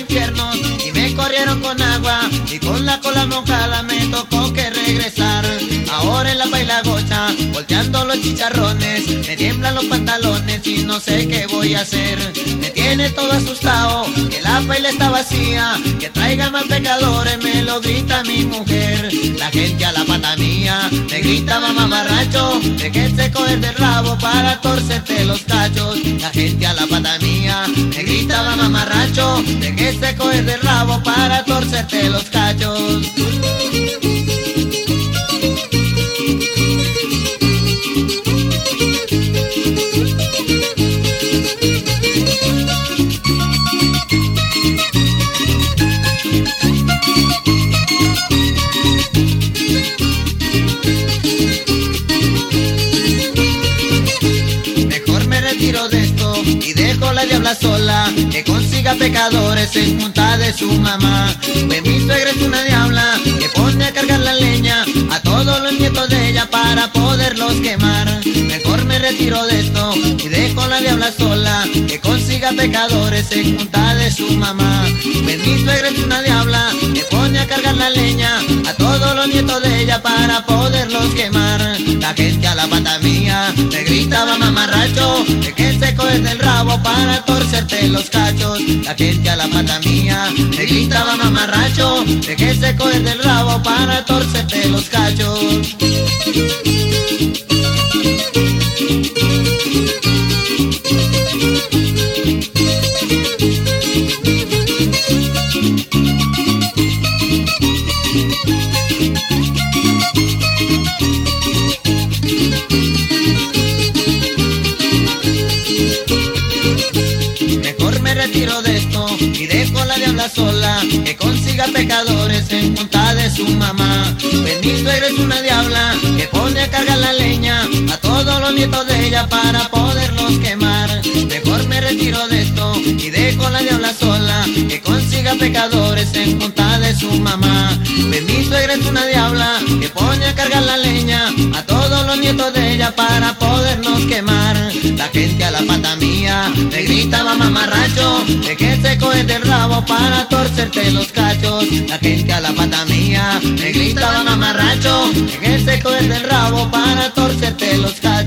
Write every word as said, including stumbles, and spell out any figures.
infierno y me corrieron con agua y con la cola mojada me tocó que regresar. Ahora en la bailagocha, volteando los chicharrones, me tiemblan los pantalones y no sé qué voy a hacer. Me tiene todo asustado, que la baila está vacía, que traigan más pecadores, me lo grita mi mujer. La gente a la pata mía me grita mamá mamarracho, déjense coger del rabo para torcerte los cachos. La gente a la pata mía me grita mamá mamarracho, déjense coger del rabo para torcerte los cachos. Tiro de esto y dejo la diabla sola, que consiga pecadores en junta de su mamá. Pues mi suegra es una diabla que pone a cargar la leña a todos los nietos de ella para poderlos quemar. Mejor me retiro de esto y dejo la diabla sola, que consiga pecadores en junta de su mamá. Pues mi suegra es una diabla que pone a cargar la leña a todos los nietos de ella para poderlos quemar. La gente a la pata mía me gritaba mamarracho, de que se coge del rabo para torcerte los cachos. La gente a la pata mía me gritaba mamarracho, de que se coge del rabo para torcerte los cachos. Retiro de esto y dejo la diabla sola, que consiga pecadores en junta de su mamá. Pues mi suegra es una diabla que pone a cargar la leña a todos los nietos de ella para poderlos quemar. Mejor me retiro de esto y dejo la diabla sola, que consiga pecadores en junta de su mamá. Pues mi suegra es una diabla que pone a cargar la leña a todos los nietos de ella para podernos quemar. La gente a la pata mía me grita mamá mamarracho, de que se coge del rabo para torcerte los cachos. La gente a la pata mía me grita mamá mamarracho, de que se coge del rabo para torcerte los cachos.